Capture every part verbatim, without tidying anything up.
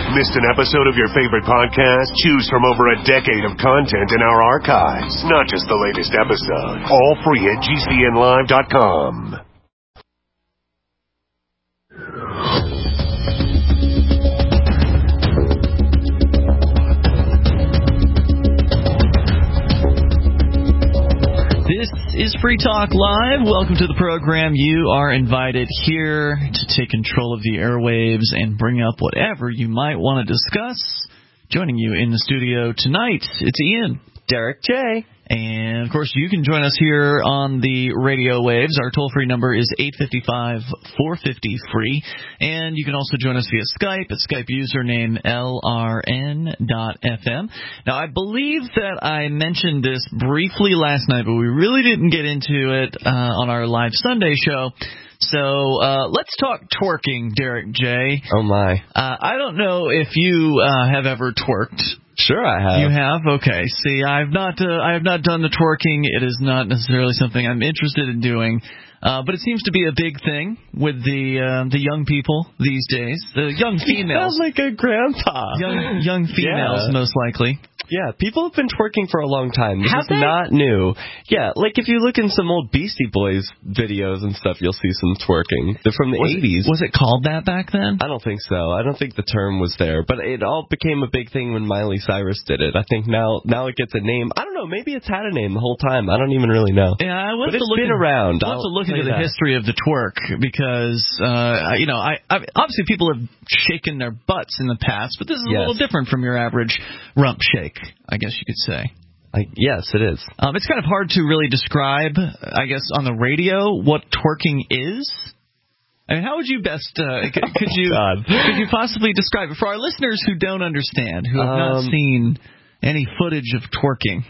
Missed an episode of your favorite podcast? Choose from over a decade of content in our archives, not just the latest episode. All free at G C N live dot com. This is Free Talk Live. Welcome to the program. You are invited here to take control of the airwaves and bring up whatever you might want to discuss. Joining you in the studio tonight, it's Ian. Derek J. And, of course, you can join us here on the radio waves. Our toll-free number is eight five five, four five zero, free. And you can also join us via Skype at Skype username L R N dot F M. Now, I believe that I mentioned this briefly last night, but we really didn't get into it uh, on our live Sunday show. So uh, let's talk twerking, Derek J. Oh, my. Uh, I don't know if you uh, have ever twerked. Sure, I have. You have? Okay. See, I've not, uh, I have not done the twerking. It is not necessarily something I'm interested in doing, uh, but it seems to be a big thing with the uh, the young people these days. The young females. You sound like a grandpa. Young young females, yeah. most likely. Yeah, people have been twerking for a long time. This have is they? not new. Yeah, like if you look in some old Beastie Boys videos and stuff, you'll see some twerking. They're from the was eighties. It, was it called that back then? I don't think so. I don't think the term was there. But it all became a big thing when Miley Cyrus did it. I think now now it gets a name. I don't know. Maybe it's had a name the whole time. I don't even really know. Yeah, I want but to it's look been in, around. I want to look I'll into the that. history of the twerk because, uh, you know, I, I obviously people have shaken their butts in the past, but this is a yes. little different from your average rump shake, I guess you could say. I, yes, it is. Um, it's kind of hard to really describe, I guess, on the radio what twerking is. I mean, how would you best, uh, could, could you God. could you possibly describe it for our listeners who don't understand, who have um, not seen any footage of twerking?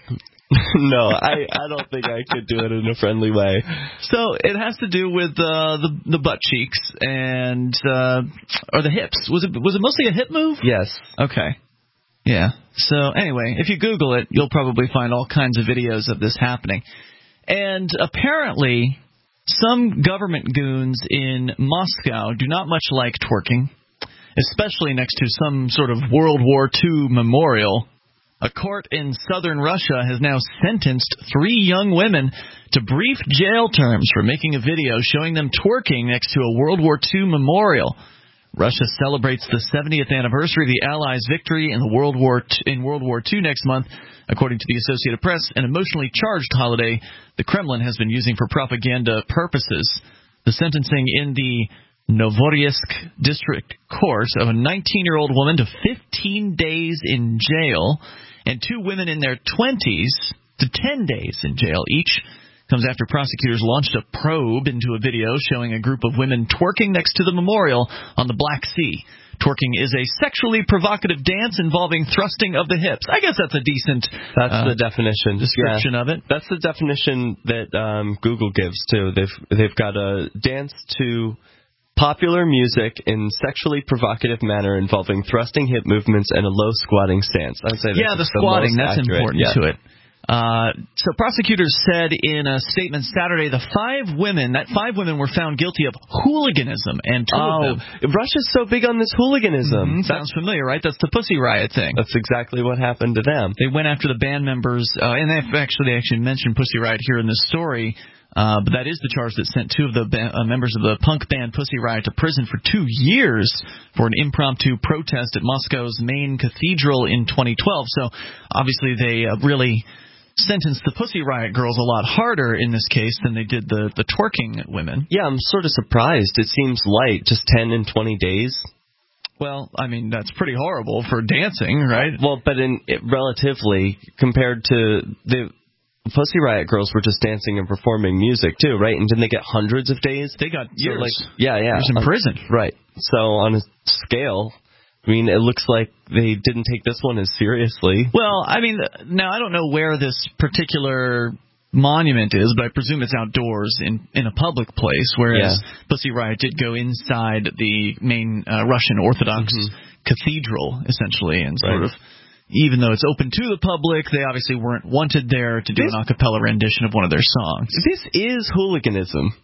No, I, I don't think I could do it in a friendly way. So it has to do with uh, the the butt cheeks and uh, or the hips. Was it was it mostly a hip move? Yes. Okay. Yeah. So anyway, if you Google it, you'll probably find all kinds of videos of this happening. And apparently, some government goons in Moscow do not much like twerking, especially next to some sort of World War Two memorial. A court in southern Russia has now sentenced three young women to brief jail terms for making a video showing them twerking next to a World War Two memorial. Russia celebrates the seventieth anniversary of the Allies' victory in the World War Two, in World War Two next month. According to the Associated Press, an emotionally charged holiday the Kremlin has been using for propaganda purposes. The sentencing in the Novorossiysk district court of a nineteen-year-old woman to fifteen days in jail and two women in their twenties to ten days in jail each comes after prosecutors launched a probe into a video showing a group of women twerking next to the memorial on the Black Sea. Twerking is a sexually provocative dance involving thrusting of the hips. I guess that's a decent That's uh, the definition. description yeah. of it. That's the definition that um, Google gives, too. They've they've got a dance to popular music in sexually provocative manner involving thrusting hip movements and a low squatting stance. I would say yeah, the squatting, that's accurate. important yeah. to it. Uh, so prosecutors said in a statement Saturday the five women, that five women were found guilty of hooliganism, and two oh, of them. Russia's so big on this hooliganism. Mm-hmm, sounds familiar, right? That's the Pussy Riot thing. That's exactly what happened to them. They went after the band members, uh, and they actually they actually mentioned Pussy Riot here in this story. Uh, but that is the charge that sent two of the ba- uh, members of the punk band Pussy Riot to prison for two years for an impromptu protest at Moscow's main cathedral in twenty twelve. So obviously they uh, really sentenced the Pussy Riot girls a lot harder in this case than they did the, the twerking women. Yeah, I'm sort of surprised. It seems light, just ten and twenty days. Well, I mean, that's pretty horrible for dancing, right? Well, but in it, relatively, compared to the Pussy Riot girls were just dancing and performing music, too, right? And didn't they get hundreds of days? They got years. So like, yeah, yeah. Years in um, prison. Right. So on a scale, I mean, it looks like they didn't take this one as seriously. Well, I mean, now I don't know where this particular monument is, but I presume it's outdoors in, in a public place, whereas yeah. Pussy Riot did go inside the main uh, Russian Orthodox mm-hmm. cathedral, essentially, and sort right. of, even though it's open to the public, they obviously weren't wanted there to do this, an a cappella rendition of one of their songs. This is hooliganism.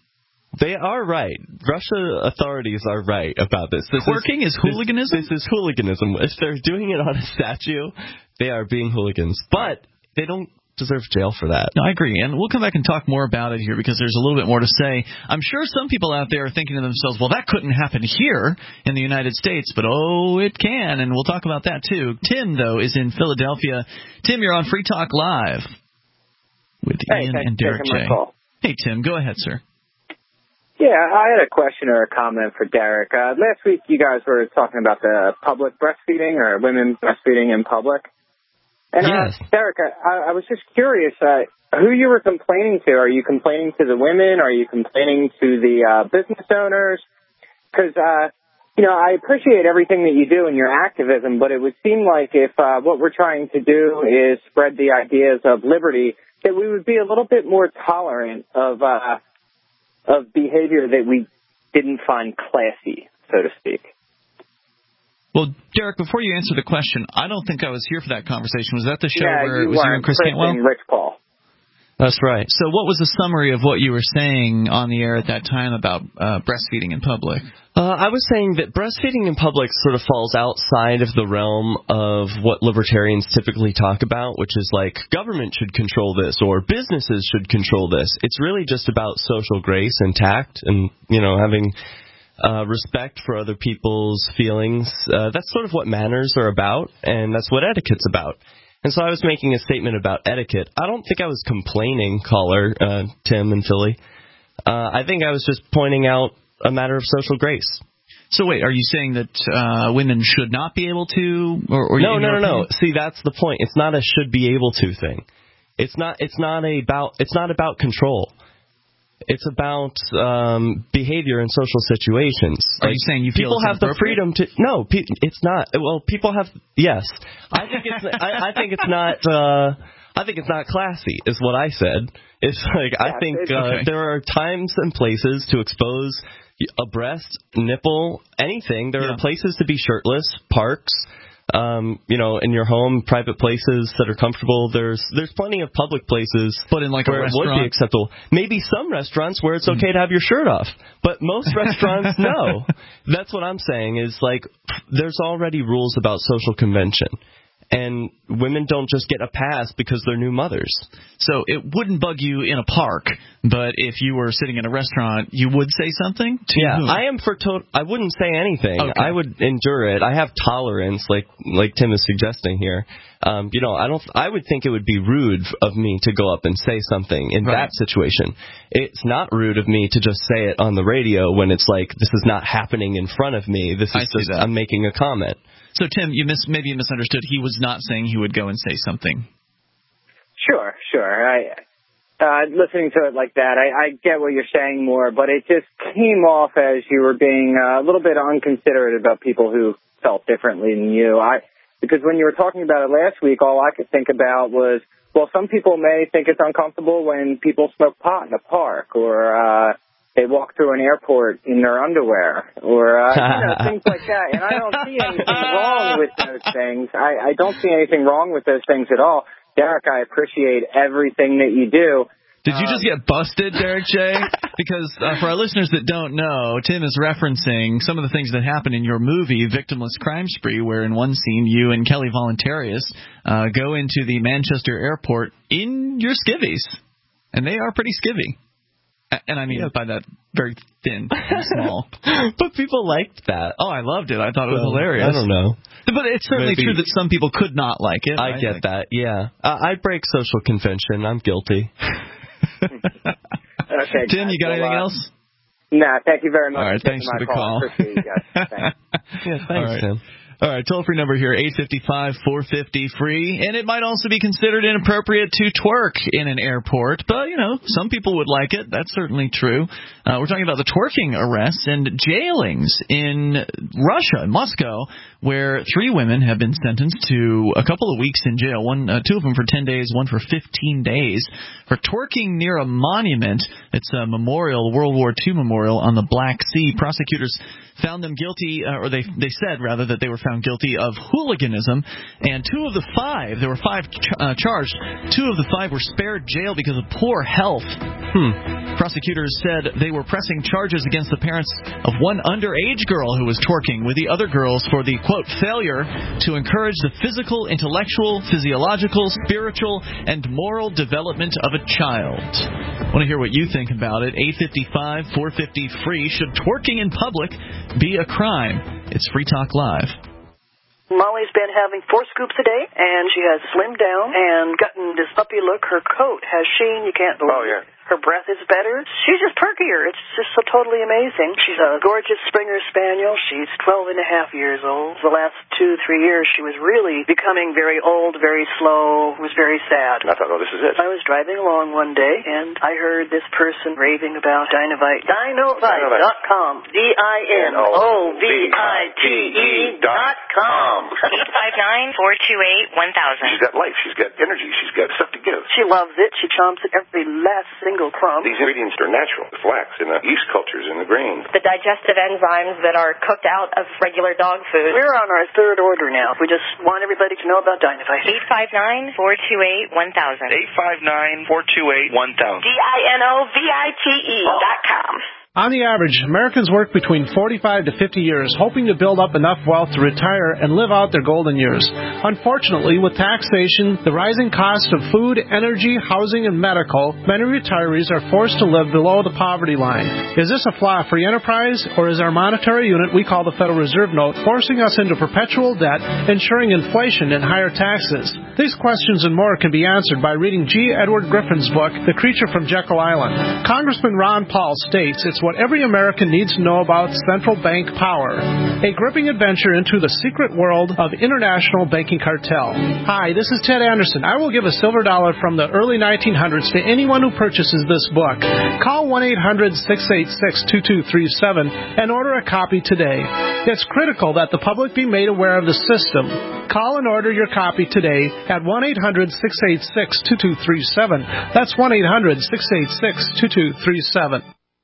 They are right. Russia authorities are right about this. this Twerking is, is hooliganism? This, this is hooliganism. If they're doing it on a statue, they are being hooligans. But they don't deserve jail for that. No, I agree. And we'll come back and talk more about it here because there's a little bit more to say. I'm sure some people out there are thinking to themselves, well, that couldn't happen here in the United States, but oh, it can. And we'll talk about that, too. Tim, though, is in Philadelphia. Tim, you're on Free Talk Live with hey, Ian and Derek J. Hey, Tim, go ahead, sir. Yeah, I had a question or a comment for Derek. Uh, last week you guys were talking about the public breastfeeding or women breastfeeding in public. And yes. uh, Derek, I, I was just curious, uh, who you were complaining to. Are you complaining to the women? Are you complaining to the uh, business owners? Because, uh, you know, I appreciate everything that you do in your activism, but it would seem like if uh, what we're trying to do is spread the ideas of liberty, that we would be a little bit more tolerant of uh, of behavior that we didn't find classy, so to speak. Well, Derek, before you answer the question, I don't think I was here for that conversation. Was that the show yeah, where you it was were, you and Chris, Chris Cantwell? and Rich Paul. That's right. So what was the summary of what you were saying on the air at that time about uh, breastfeeding in public? Uh, I was saying that breastfeeding in public sort of falls outside of the realm of what libertarians typically talk about, which is like government should control this or businesses should control this. It's really just about social grace and tact and, you know, having uh, respect for other people's feelings. Uh, that's sort of what manners are about, and that's what etiquette's about. And so I was making a statement about etiquette. I don't think I was complaining, caller, uh, Tim in Philly. Uh, I think I was just pointing out a matter of social grace. So wait, are you saying that uh, women should not be able to? Or, or no, no, no, no. See, that's the point. It's not a should be able to thing. It's not. It's not a about. It's not about control. It's about um, behavior in social situations. Are like, you saying you feel people have the freedom to? No, pe- it's not. Well, people have. Yes, I think it's. I, I think it's not. Uh, I think it's not classy, is what I said. It's like yeah, I think uh, okay. there are times and places to expose a breast, nipple, anything. There yeah. are places to be shirtless, parks. Um, you know, in your home, private places that are comfortable. There's there's plenty of public places, but in like where a restaurant, it would be acceptable. Maybe some restaurants where it's okay mm. to have your shirt off, but most restaurants, no. That's what I'm saying. Is like there's already rules about social convention, and women don't just get a pass because they're new mothers. So it wouldn't bug you in a park, but if you were sitting in a restaurant, you would say something to Yeah, whom? I am for total. I wouldn't say anything. Okay. I would endure it. I have tolerance, like like Tim is suggesting here. Um, you know, I don't. I would think it would be rude of me to go up and say something in right. that situation. It's not rude of me to just say it on the radio when it's like this is not happening in front of me. This is I just I'm making a comment. So, Tim, you mis- maybe you misunderstood. He was not saying he would go and say something. Sure, sure. I, uh, listening to it like that, I, I get what you're saying more, but it just came off as you were being uh, a little bit unconsiderate about people who felt differently than you. I Because when you were talking about it last week, all I could think about was, well, some people may think it's uncomfortable when people smoke pot in a park or uh they walk through an airport in their underwear, or uh, you know, things like that. And I don't see anything wrong with those things. I, I don't see anything wrong with those things at all. Derek, I appreciate everything that you do. Did you just get busted, Derek J? Because uh, for our listeners that don't know, Tim is referencing some of the things that happen in your movie, Victimless Crime Spree, where in one scene you and Kelly Voluntarius uh, go into the Manchester airport in your skivvies. And they are pretty skivvy. And I mean yeah. by that very thin and small. But people liked that. Oh, I loved it. I thought it was well, hilarious. I don't know. But it's certainly Maybe. true that some people could not like it. I, I get think. that, yeah. Uh, I break social convention. I'm guilty. Okay, Tim, guys, you got so, anything uh, else? No, nah, thank you very much. All right, for thanks for the call. call. I appreciate you guys. Thanks. Yeah, thanks, All right. Tim. All right, toll-free number here, eight five five, four five zero, free. And it might also be considered inappropriate to twerk in an airport. But, you know, some people would like it. That's certainly true. Uh, we're talking about the twerking arrests and jailings in Russia, Moscow, where three women have been sentenced to a couple of weeks in jail. One, uh, two of them for ten days, one for fifteen days, for twerking near a monument. It's a memorial, World War Two memorial on the Black Sea. Prosecutors found them guilty, uh, or they they said, rather, that they were found guilty of hooliganism, and two of the five, there were five ch- uh, charged, two of the five were spared jail because of poor health. Hmm. Prosecutors said they were pressing charges against the parents of one underage girl who was twerking with the other girls for the, quote, failure to encourage the physical, intellectual, physiological, spiritual, and moral development of a child. I want to hear what you think about it. eight five five, four five zero, free. Should twerking in public be a crime? It's Free Talk Live. Molly's been having four scoops a day, and she has slimmed down and gotten this puppy look. Her coat has sheen. You can't believe Oh, yeah. it. Her breath is better. She's just perkier. It's just so totally amazing. She's a gorgeous Springer Spaniel. She's twelve and a half years old. The last two, three years, she was really becoming very old, very slow, was very sad. And I thought, oh, this is it. I was driving along one day, and I heard this person raving about Dinovite. Dinovite dot com. D I N O V I T E dot com. eight five nine, four two eight, one thousand. She's got life. She's got energy. She's got stuff to give. She loves it. She chomps at every last single crumb. These ingredients are natural. The flax and the yeast cultures in the grain. The digestive enzymes that are cooked out of regular dog food. We're on our third order now. We just want everybody to know about Dinovite. eight five nine, four two eight, one thousand. eight five nine, four two eight, one thousand. D I N O V I T E dot com. On the average, Americans work between forty-five to fifty years, hoping to build up enough wealth to retire and live out their golden years. Unfortunately, with taxation, the rising cost of food, energy, housing, and medical, many retirees are forced to live below the poverty line. Is this a flaw free enterprise, or is our monetary unit we call the Federal Reserve Note forcing us into perpetual debt, ensuring inflation and higher taxes? These questions and more can be answered by reading G. Edward Griffin's book, The Creature from Jekyll Island. Congressman Ron Paul states it's what every American needs to know about central bank power. A gripping adventure into the secret world of international banking cartel. Hi, this is Ted Anderson. I will give a silver dollar from the early nineteen hundreds to anyone who purchases this book. Call one eight hundred, six eight six, two two three seven and order a copy today. It's critical that the public be made aware of the system. Call and order your copy today at one eight hundred, six eight six, two two three seven. That's one eight hundred, six eight six, two two three seven.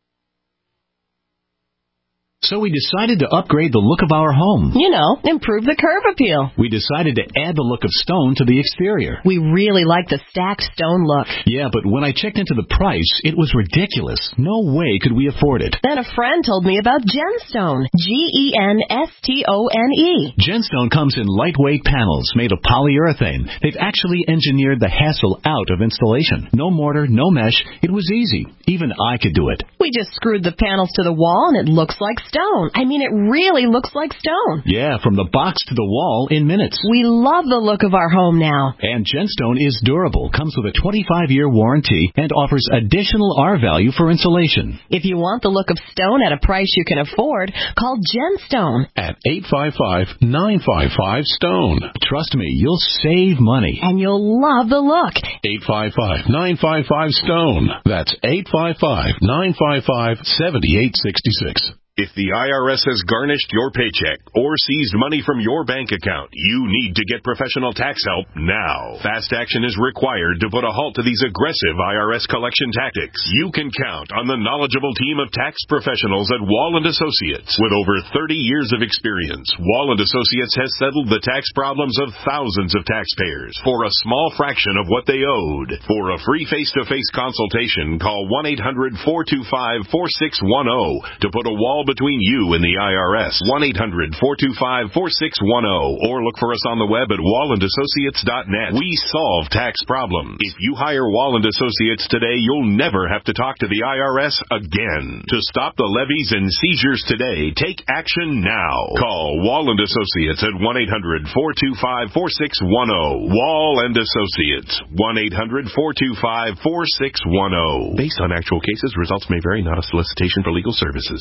So we decided to upgrade the look of our home. You know, improve the curb appeal. We decided to add the look of stone to the exterior. We really like the stacked stone look. Yeah, but when I checked into the price, it was ridiculous. No way could we afford it. Then a friend told me about Genstone. G E N S T O N E. Genstone comes in lightweight panels made of polyurethane. They've actually engineered the hassle out of installation. No mortar, no mesh. It was easy. Even I could do it. We just screwed the panels to the wall and it looks like stone. I mean, it really looks like stone. Yeah, from the box to the wall in minutes. We love the look of our home now. And Genstone is durable, comes with a twenty-five year warranty, and offers additional R value for insulation. If you want the look of stone at a price you can afford, call Genstone at eight five five, nine five five, STONE. Trust me, you'll save money. And you'll love the look. eight five five, nine five five, STONE. That's eight five five, nine five five, seven eight six six. If the I R S has garnished your paycheck or seized money from your bank account, you need to get professional tax help now. Fast action is required to put a halt to these aggressive I R S collection tactics. You can count on the knowledgeable team of tax professionals at Wall and Associates. With over thirty years of experience, Wall and Associates has settled the tax problems of thousands of taxpayers for a small fraction of what they owed. For a free face-to-face consultation, call one eight hundred, four two five, four six one zero to put a wall between you and the I R S. one eight hundred, four two five, four six one zero or look for us on the web at wall and associates dot net. We solve tax problems. If you hire Wall and Associates today, you'll never have to talk to the I R S again. To stop the levies and seizures today, take action now. Call Wall and Associates at one eight hundred, four two five, four six one zero. Wall and Associates, one eight hundred, four two five, four six one zero. Based on actual cases, results may vary, not a solicitation for legal services.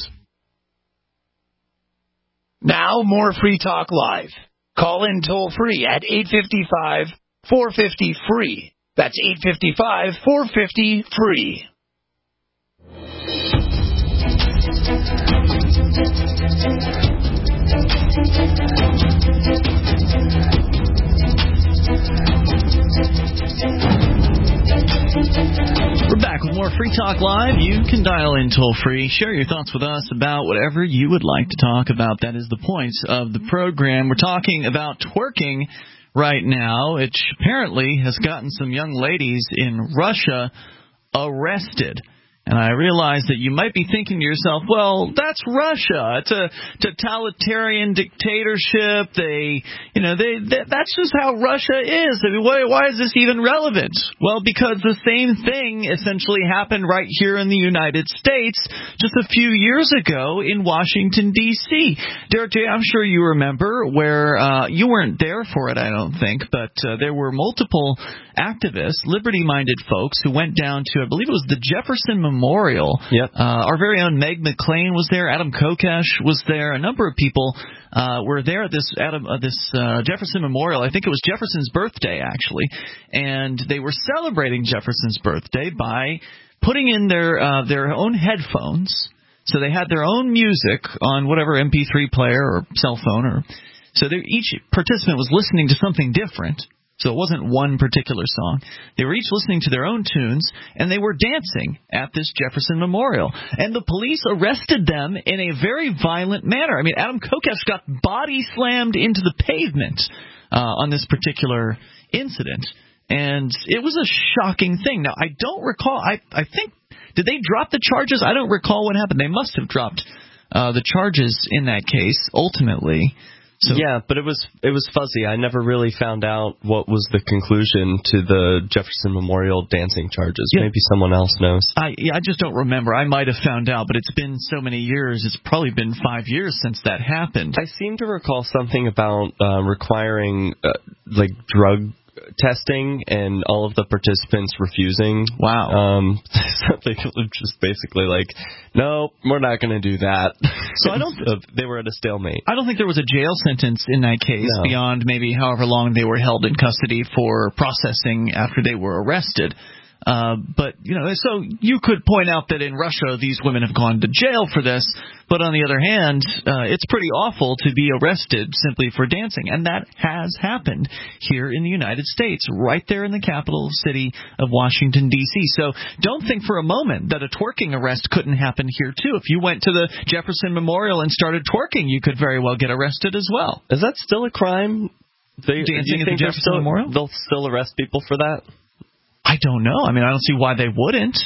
Now, more Free Talk Live. Call in toll-free at eight five five, four five zero, F R E E. That's eight five five, four five zero, F R E E. We're back with more Free Talk Live. You can dial in toll-free. Share your thoughts with us about whatever you would like to talk about. That is the point of the program. We're talking about twerking right now, which apparently has gotten some young ladies in Russia arrested. And I realize that you might be thinking to yourself, well, that's Russia. It's a totalitarian dictatorship. They, you know, they, they that's just how Russia is. I mean, why, why is this even relevant? Well, because the same thing essentially happened right here in the United States just a few years ago in Washington, D C Derek, I'm sure you remember where uh, you weren't there for it, I don't think, but uh, there were multiple activists, liberty-minded folks who went down to, I believe it was the Jefferson Memorial. Yep. Uh, our very own Meg McClain was there. Adam Kokesh was there. A number of people uh, were there at this Adam uh, this uh, Jefferson Memorial. I think it was Jefferson's birthday, actually, and they were celebrating Jefferson's birthday by putting in their uh, their own headphones. So they had their own music on whatever M P three player or cell phone, or so each participant was listening to something different. So it wasn't one particular song. They were each listening to their own tunes, and they were dancing at this Jefferson Memorial. And the police arrested them in a very violent manner. I mean, Adam Kokesh got body slammed into the pavement uh, on this particular incident. And it was a shocking thing. Now, I don't recall. I, I think, did they drop the charges? I don't recall what happened. They must have dropped uh, the charges in that case, ultimately. So, yeah, but it was it was fuzzy. I never really found out what was the conclusion to the Jefferson Memorial dancing charges. Yeah. Maybe someone else knows. I yeah, I just don't remember. I might have found out, but it's been so many years. It's probably been five years since that happened. I seem to recall something about uh, requiring uh, like drug testing and all of the participants refusing. Wow. Um, so they were just basically like, no, we're not going to do that. So I don't. So they were at a stalemate. I don't think there was a jail sentence in that case no. beyond maybe however long they were held in custody for processing after they were arrested. Uh, but, you know, so you could point out that in Russia these women have gone to jail for this, but on the other hand, uh, it's pretty awful to be arrested simply for dancing, and that has happened here in the United States, right there in the capital city of Washington, D C So don't think for a moment that a twerking arrest couldn't happen here, too. If you went to the Jefferson Memorial and started twerking, you could very well get arrested as well. Is that still a crime? They, Dancing at the Jefferson still, Memorial? They'll still arrest people for that? I don't know. I mean, I don't see why they wouldn't.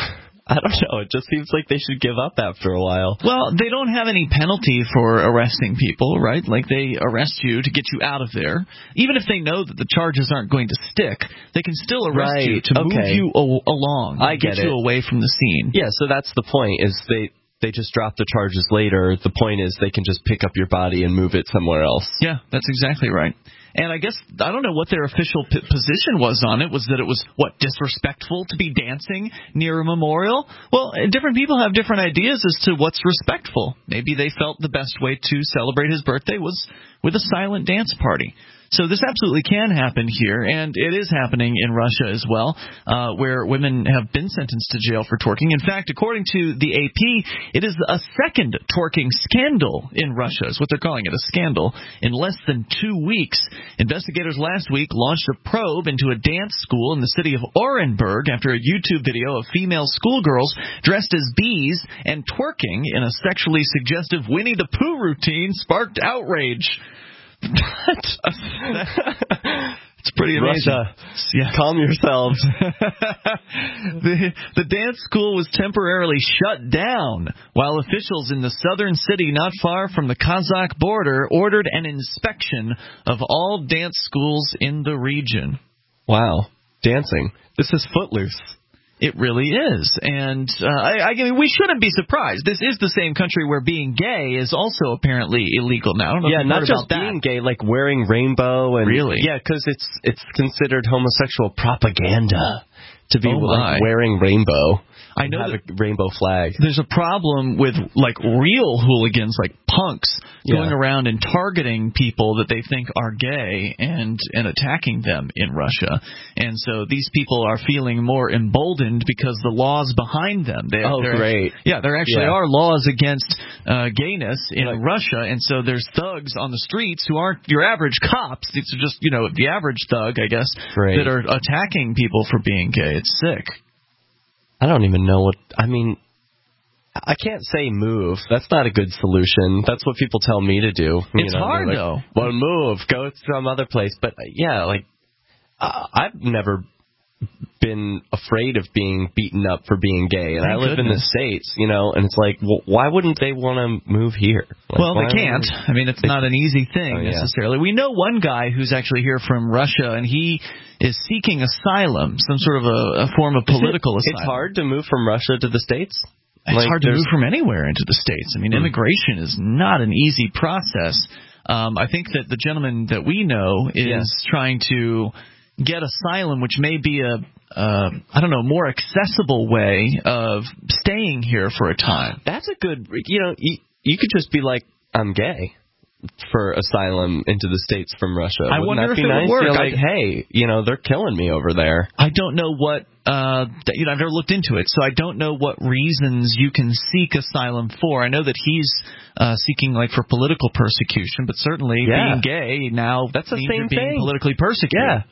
I don't know. It just seems like they should give up after a while. Well, they don't have any penalty for arresting people, right? Like, they arrest you to get you out of there. Even if they know that the charges aren't going to stick, they can still arrest right. you to okay. move you o- along. I get, get you it. away from the scene. Yeah, so that's the point, is they... They just drop the charges later. The point is they can just pick up your body and move it somewhere else. Yeah, that's exactly right. And I guess, I don't know what their official p- position was on it. Was that it was, what, disrespectful to be dancing near a memorial? Well, different people have different ideas as to what's respectful. Maybe they felt the best way to celebrate his birthday was with a silent dance party. So this absolutely can happen here, and it is happening in Russia as well, uh, where women have been sentenced to jail for twerking. In fact, according to the A P, it is a second twerking scandal in Russia, is what they're calling it, a scandal, in less than two weeks. Investigators last week launched a probe into a dance school in the city of Orenburg after a YouTube video of female schoolgirls dressed as bees and twerking in a sexually suggestive Winnie the Pooh routine sparked outrage. It's pretty amazing. Russia, yeah. Calm yourselves. the, the dance school was temporarily shut down while officials in the southern city not far from the Kazakh border ordered an inspection of all dance schools in the region. Wow. Dancing. This is Footloose. It really is. And uh, I, I mean, we shouldn't be surprised. This is the same country where being gay is also apparently illegal now. I don't know yeah, if not just about being that. gay, like wearing rainbow. And really? Yeah, because it's, it's considered homosexual propaganda to be oh like wearing rainbow. I know have that a rainbow flag. There's a problem with like real hooligans, like punks, yeah. going around and targeting people that they think are gay and and attacking them in Russia. And so these people are feeling more emboldened because the laws behind them. They, oh, great! Yeah, there actually yeah. are laws against uh, gayness in like, Russia, and so there's thugs on the streets who aren't your average cops. It's just you know the average thug, I guess, great. that are attacking people for being gay. It's sick. I don't even know what, I mean, I can't say move. That's not a good solution. That's what people tell me to do. It's you know, hard, like, though. Well, move. Go to some other place. But, yeah, like, uh, I've never been afraid of being beaten up for being gay. And Thank I live goodness. in the States, you know, and it's like, well, why wouldn't they want to move here? Like, well, they why can't. wouldn't- I mean, it's not an easy thing, Oh, yeah. necessarily. We know one guy who's actually here from Russia, and he is seeking asylum, some sort of a, a form of political Is it- asylum. It's hard to move from Russia to the States? It's Like, hard to there's- move from anywhere into the States. I mean, Hmm. immigration is not an easy process. Um, I think that the gentleman that we know is Yeah. trying to get asylum, which may be a, uh, I don't know, more accessible way of staying here for a time. That's a good, you know, you, you could just be like, I'm gay for asylum into the States from Russia. I Wouldn't wonder that if be it would nice? work. You're I- like, hey, you know, they're killing me over there. I don't know what, uh, th- you know, I've never looked into it, so I don't know what reasons you can seek asylum for. I know that he's uh, seeking, like, for political persecution, but certainly Yeah. being gay now That's the means same you're being thing. politically persecuted. Yeah.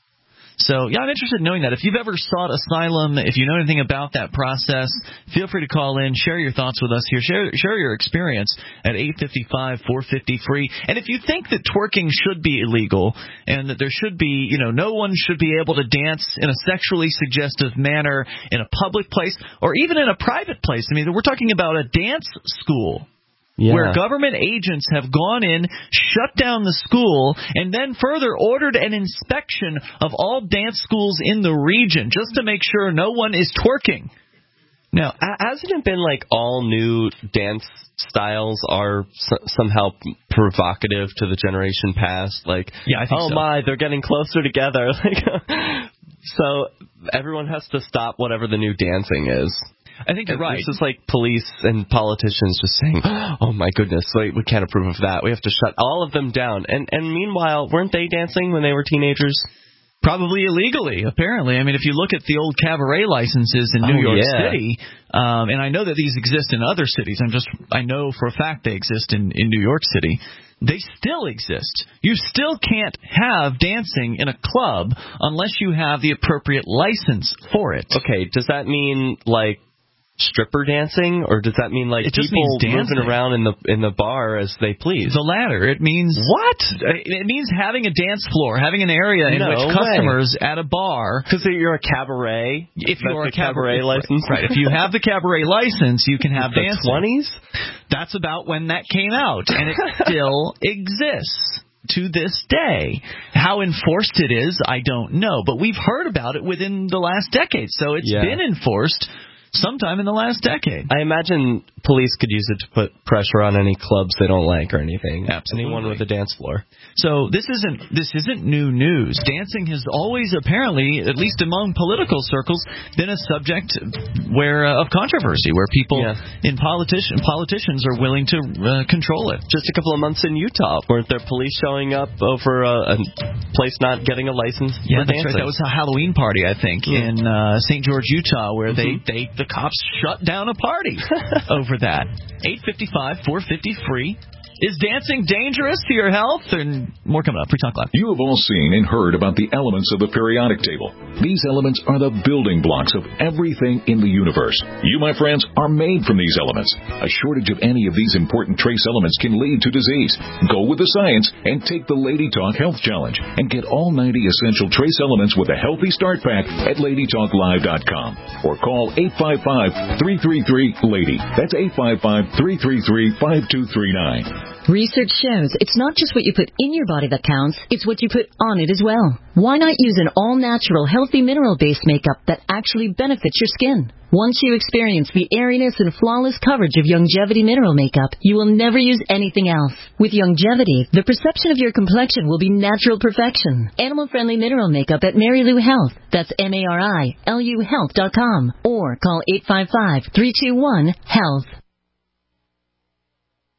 So, yeah, I'm interested in knowing that. If you've ever sought asylum, if you know anything about that process, feel free to call in, share your thoughts with us here, share, share your experience at eight five five, four five zero, free. And if you think that twerking should be illegal and that there should be, you know, no one should be able to dance in a sexually suggestive manner in a public place or even in a private place, I mean, we're talking about a dance school. Yeah. Where government agents have gone in, shut down the school, and then further ordered an inspection of all dance schools in the region just to make sure no one is twerking. Now, hasn't it been like all new dance styles are s- somehow provocative to the generation past? Like, yeah, I think oh so. my, they're getting closer together. Like, so everyone has to stop whatever the new dancing is. I think you're right. It's just like police and politicians just saying, oh my goodness, like, we can't approve of that. We have to shut all of them down. And and meanwhile, weren't they dancing when they were teenagers? Probably illegally, apparently. I mean, if you look at the old cabaret licenses in New Oh, York yeah. City, um, and I know that these exist in other cities. I'm just, I know for a fact they exist in, in New York City. They still exist. You still can't have dancing in a club unless you have the appropriate license for it. Okay, does that mean like stripper dancing, or does that mean like It just people means dancing. moving around in the in the bar as they please? The latter. It means what? It means having a dance floor, having an area in No which way. customers at a bar. Because you're a cabaret. If That's you're a the cabaret, cabaret license, right? If you have the cabaret license, you can have the dancing. twenties. That's about when that came out, and it still exists to this day. How enforced it is, I don't know, but we've heard about it within the last decade, so it's Yeah. been enforced sometime in the last decade. I imagine police could use it to put pressure on any clubs they don't like or anything. Absolutely. Anyone with a dance floor. So this isn't this isn't new news. Dancing has always apparently, at least among political circles, been a subject where uh, of controversy, where people Yeah. in politician politicians are willing to uh, control it. Just a couple of months in Utah, weren't there police showing up over a, a place not getting a license? Yeah, for that's dancing? right. That was a Halloween party, I think, Yeah. in uh, Saint George, Utah, where Mhm. they, they the cops shut down a party over that. eight five five, four five zero, free. Is dancing dangerous to your health? And more coming up. Free Talk Live. You have all seen and heard about the elements of the periodic table. These elements are the building blocks of everything in the universe. You, my friends, are made from these elements. A shortage of any of these important trace elements can lead to disease. Go with the science and take the Lady Talk Health Challenge and get all ninety essential trace elements with a healthy start pack at lady talk live dot com or call eight five five, three three three, LADY. That's eight five five, three three three, five two three nine. Research shows it's not just what you put in your body that counts, it's what you put on it as well. Why not use an all-natural, healthy mineral-based makeup that actually benefits your skin? Once you experience the airiness and flawless coverage of Youngevity mineral makeup, you will never use anything else. With Youngevity, the perception of your complexion will be natural perfection. Animal-friendly mineral makeup at Mary Lou Health. That's M A R I L U health dot com. Or call eight five five, three two one, HEALTH.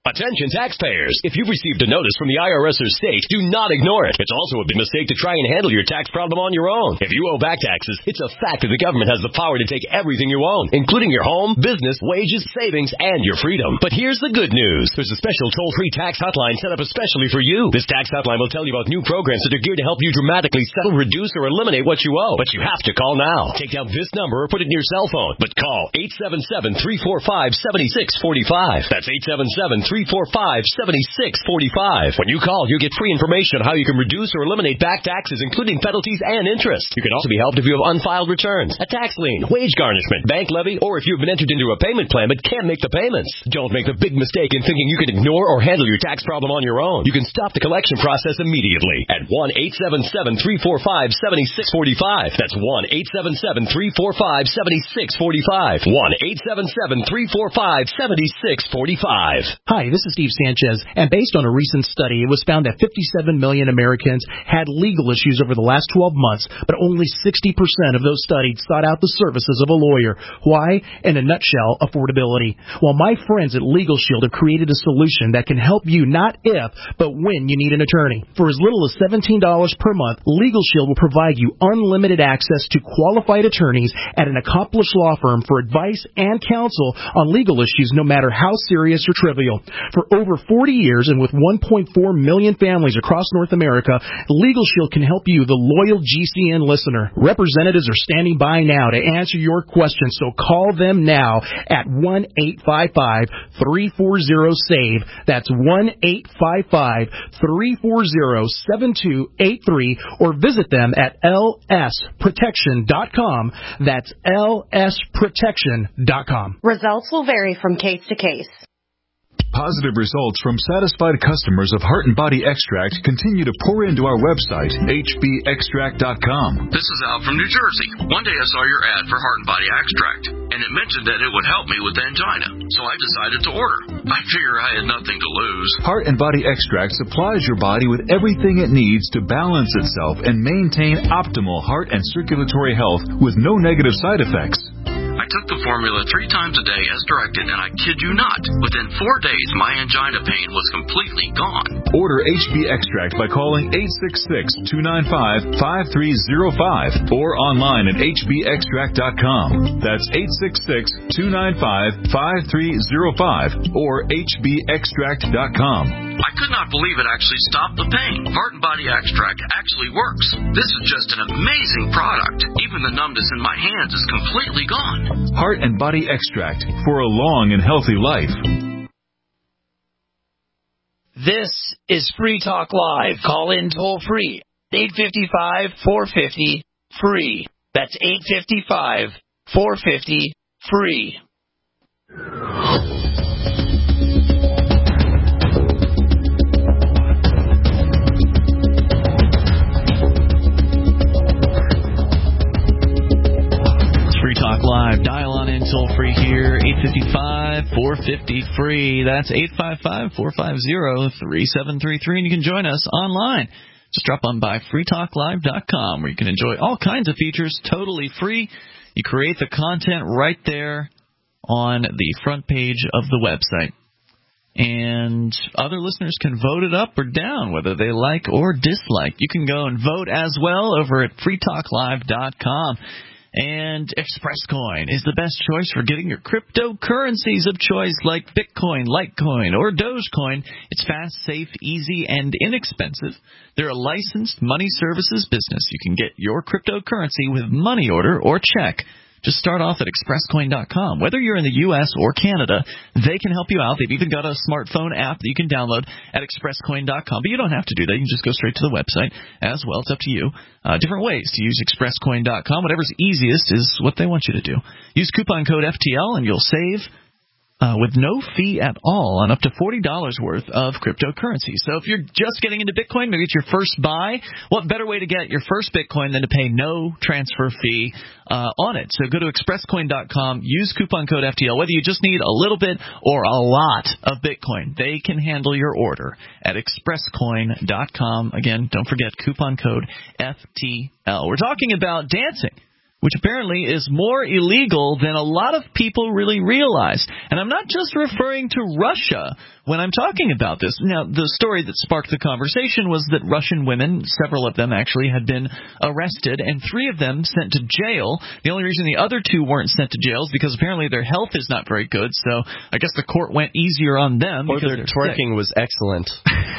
Attention taxpayers. If you've received a notice from the I R S or state, do not ignore it. It's also a big mistake to try and handle your tax problem on your own. If you owe back taxes, it's a fact that the government has the power to take everything you own, including your home, business, wages, savings, and your freedom. But here's the good news. There's a special toll-free tax hotline set up especially for you. This tax hotline will tell you about new programs that are geared to help you dramatically settle, reduce, or eliminate what you owe. But you have to call now. Take down this number or put it in your cell phone. But call eight seven seven, three four five, seven six four five. That's eight seven seven, three four five, seven six four five. When you call, you get free information on how you can reduce or eliminate back taxes, including penalties and interest. You can also be helped if you have unfiled returns, a tax lien, wage garnishment, bank levy, or if you've been entered into a payment plan but can't make the payments. Don't make the big mistake in thinking you can ignore or handle your tax problem on your own. You can stop the collection process immediately at one eight seven seven, three four five, seven six four five. That's one eight seven seven, three four five, seven six four five. one eight seven seven, three four five, seven six four five. Hi, this is Steve Sanchez, and based on a recent study, it was found that fifty-seven million Americans had legal issues over the last twelve months, but only sixty percent of those studied sought out the services of a lawyer. Why? In a nutshell, affordability. Well, my friends at Legal Shield have created a solution that can help you not if, but when you need an attorney. For as little as seventeen dollars per month, Legal Shield will provide you unlimited access to qualified attorneys at an accomplished law firm for advice and counsel on legal issues, no matter how serious or trivial. For over forty years and with one point four million families across North America, Legal Shield can help you, the loyal G C N listener. Representatives are standing by now to answer your questions, so call them now at one eight five five, three four zero, S A V E. That's one eight five five, three four zero, seven two eight three, or visit them at L S protection dot com. That's L S protection dot com. Results will vary from case to case. Positive results from satisfied customers of Heart and Body Extract continue to pour into our website, H B extract dot com. This is Al from New Jersey. One day I saw your ad for Heart and Body Extract, and it mentioned that it would help me with angina, so I decided to order. I figure I had nothing to lose. Heart and Body Extract supplies your body with everything it needs to balance itself and maintain optimal heart and circulatory health with no negative side effects. I took the formula three times a day as directed, and I kid you not, within four days my angina pain was completely gone. Order H B Extract by calling eight six six, two nine five, five three zero five or online at H B extract dot com. That's eight six six, two nine five, five three zero five or H B extract dot com. I could not believe it actually stopped the pain. Heart and Body Extract actually works. This is just an amazing product. Even the numbness in my hands is completely gone. Heart and Body Extract for a long and healthy life. This is Free Talk Live. Call in toll free. eight five five, four five zero, free. That's eight five five, four five zero, free. Live. Dial on in toll free here, eight five five, four five zero, free. That's eight five five, four five zero, three seven three three, and you can join us online. Just drop on by free talk live dot com, where you can enjoy all kinds of features totally free. You create the content right there on the front page of the website. And other listeners can vote it up or down, whether they like or dislike. You can go and vote as well over at free talk live dot com. And ExpressCoin is the best choice for getting your cryptocurrencies of choice like Bitcoin, Litecoin, or Dogecoin. It's fast, safe, easy, and inexpensive. They're a licensed money services business. You can get your cryptocurrency with money order or check. Just start off at express coin dot com. Whether you're in the U S or Canada, they can help you out. They've even got a smartphone app that you can download at express coin dot com. But you don't have to do that. You can just go straight to the website as well. It's up to you. Uh, different ways to use express coin dot com. Whatever's easiest is what they want you to do. Use coupon code F T L and you'll save Uh, with no fee at all on up to forty dollars worth of cryptocurrency. So if you're just getting into Bitcoin, maybe it's your first buy, what better way to get your first Bitcoin than to pay no transfer fee uh, on it? So go to express coin dot com, use coupon code F T L, whether you just need a little bit or a lot of Bitcoin. They can handle your order at express coin dot com. Again, don't forget coupon code F T L. We're talking about dancing which apparently is more illegal than a lot of people really realize. And I'm not just referring to Russia when I'm talking about this. Now, the story that sparked the conversation was that Russian women, several of them actually, had been arrested, and three of them sent to jail. The only reason the other two weren't sent to jail is because apparently their health is not very good, so I guess the court went easier on them. Or because their twerking sick. was excellent.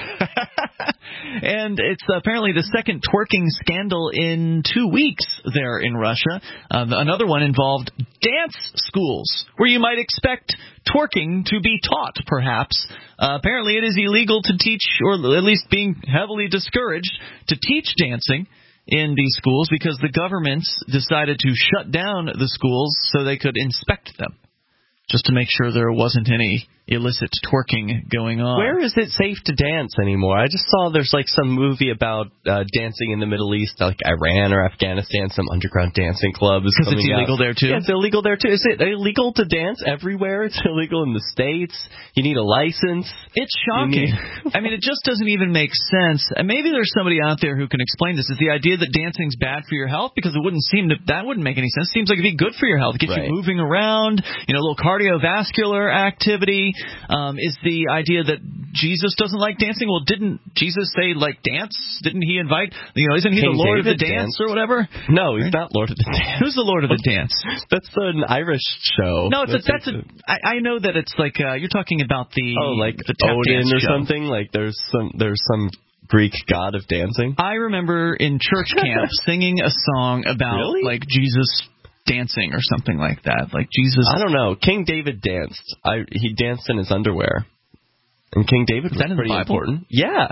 And it's apparently the second twerking scandal in two weeks there in Russia. Uh, another one involved dance schools, where you might expect twerking to be taught, perhaps. Uh, apparently it is illegal to teach, or at least being heavily discouraged, to teach dancing in these schools because the governments decided to shut down the schools so they could inspect them, just to make sure there wasn't any illicit twerking going on. Where is it safe to dance anymore? I just saw there's like some movie about uh, dancing in the Middle East, like Iran or Afghanistan, some underground dancing club is coming out. Because it's illegal there too? Yeah, it's illegal there too. Is it illegal to dance everywhere? It's illegal in the States. You need a license. It's shocking. Need... I mean, it just doesn't even make sense. And maybe there's somebody out there who can explain this. Is the idea that dancing's bad for your health? Because it wouldn't seem to, that wouldn't make any sense. It seems like it'd be good for your health. It gets right. you moving around, you know, a little cardiovascular activity. Um, is the idea that Jesus doesn't like dancing? Well, didn't Jesus say, like, dance? Didn't he invite, you know, isn't he King the Lord David of the dance danced. or whatever? No, he's not Lord of the dance. Who's the Lord of the dance? That's an Irish show. No, it's that's, a, that's a, I, I know that it's like, uh, you're talking about the, oh, like the tap Odin dance or show. something? Like there's some, there's some Greek god of dancing? I remember in church camp singing a song about, really? like, Jesus dancing or something like that. Like Jesus. I don't know. King David danced. I he danced in his underwear. And King David was pretty important. Yeah.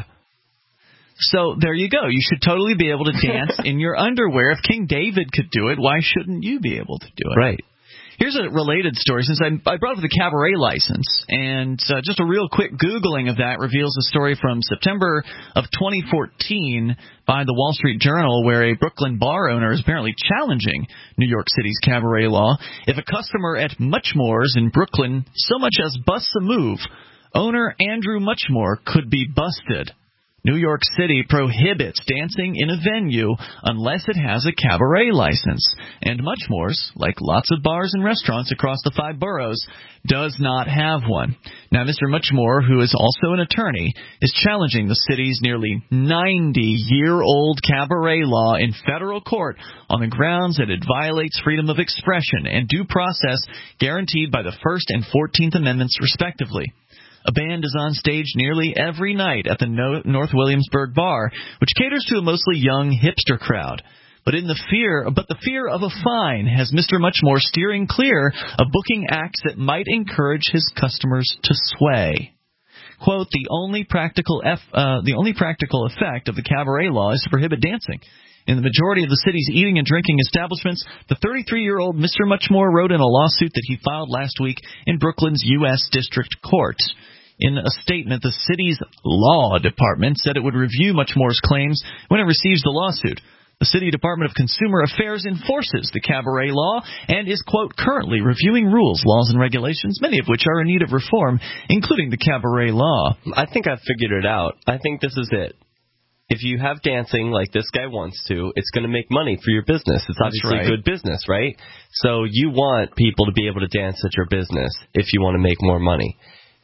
So there you go. You should totally be able to dance in your underwear. If King David could do it, why shouldn't you be able to do it? Right. Here's a related story, since I, I brought up the cabaret license, and uh, just a real quick Googling of that reveals a story from September of twenty fourteen by the Wall Street Journal, where a Brooklyn bar owner is apparently challenging New York City's cabaret law. If a customer at Muchmore's in Brooklyn so much as busts a move, owner Andrew Muchmore could be busted. New York City prohibits dancing in a venue unless it has a cabaret license. And Muchmore's, like lots of bars and restaurants across the five boroughs, does not have one. Now, Mister Muchmore, who is also an attorney, is challenging the city's nearly ninety-year-old cabaret law in federal court on the grounds that it violates freedom of expression and due process guaranteed by the First and Fourteenth Amendments, respectively. A band is on stage nearly every night at the North Williamsburg Bar, which caters to a mostly young hipster crowd. But in the fear, but the fear of a fine has Mister Muchmore steering clear of booking acts that might encourage his customers to sway. Quote, the only practical eff, uh, the only practical effect of the cabaret law is to prohibit dancing. In the majority of the city's eating and drinking establishments, the thirty-three-year-old Mister Muchmore wrote in a lawsuit that he filed last week in Brooklyn's U S District Court. In a statement, the city's law department said it would review Muchmore's claims when it receives the lawsuit. The City Department of Consumer Affairs enforces the cabaret law and is, quote, currently reviewing rules, laws, and regulations, many of which are in need of reform, including the cabaret law. I think I've figured it out. I think this is it. If you have dancing like this guy wants to, it's going to make money for your business. It's obviously right. good business, right? So you want people to be able to dance at your business if you want to make more money.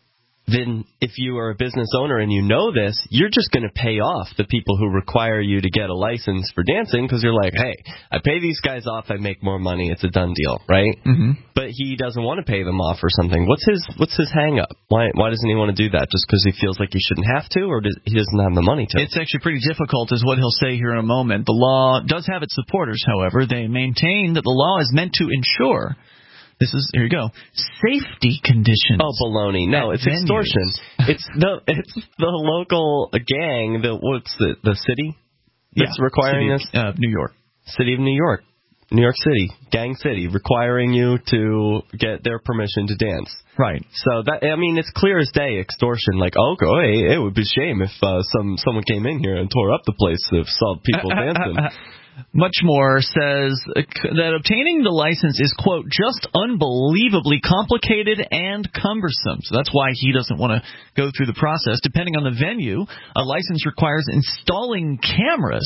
Then if you are a business owner and you know this, you're just going to pay off the people who require you to get a license for dancing because you're like, hey, I pay these guys off, I make more money, it's a done deal, right? Mm-hmm. But he doesn't want to pay them off or something. What's his what's his hang up? Why why doesn't he want to do that? Just because he feels like he shouldn't have to, or does, he doesn't have the money to? It's actually pretty difficult, is what he'll say here in a moment. The law does have its supporters, however. They maintain that the law is meant to ensure, this is, here you go, safety conditions. Oh, baloney. No, it's venues. Extortion. It's the it's the local gang, the, what's the, the city that's yeah, requiring city this? Of uh, New York. City of New York. New York City. Gang City. Requiring you to get their permission to dance. Right. So, that I mean, it's clear as day extortion. Like, oh, hey, it would be a shame if uh, some someone came in here and tore up the place if saw people dancing. Muchmore says that obtaining the license is, quote, just unbelievably complicated and cumbersome. So that's why he doesn't want to go through the process. Depending on the venue, a license requires installing cameras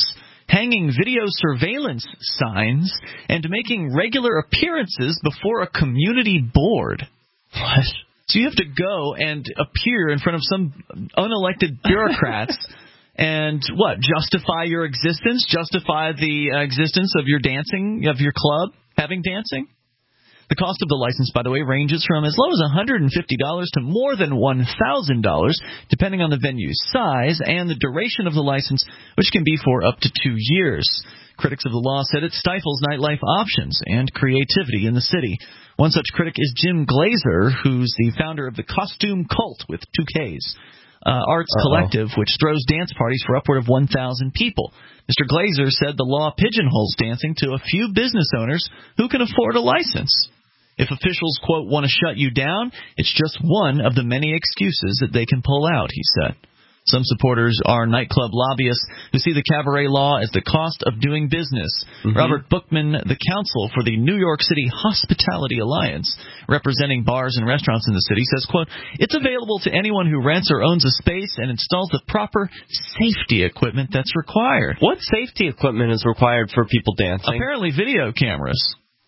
hanging video surveillance signs, and making regular appearances before a community board. What? So you have to go and appear in front of some unelected bureaucrats and, what, justify your existence, justify the uh, existence of your dancing, of your club having dancing? The cost of the license, by the way, ranges from as low as one hundred fifty dollars to more than one thousand dollars, depending on the venue's size and the duration of the license, which can be for up to two years. Critics of the law said it stifles nightlife options and creativity in the city. One such critic is Jim Glazer, who's the founder of the Costume Cult with two Ks. Uh, Arts Uh-oh. Collective, which throws dance parties for upward of one thousand people. Mister Glazer said the law pigeonholes dancing to a few business owners who can afford a license. If officials, quote, want to shut you down, it's just one of the many excuses that they can pull out, he said. Some supporters are nightclub lobbyists who see the cabaret law as the cost of doing business. Mm-hmm. Robert Bookman, the counsel for the New York City Hospitality Alliance, representing bars and restaurants in the city, says, quote, it's available to anyone who rents or owns a space and installs the proper safety equipment that's required. What safety equipment is required for people dancing? Apparently video cameras.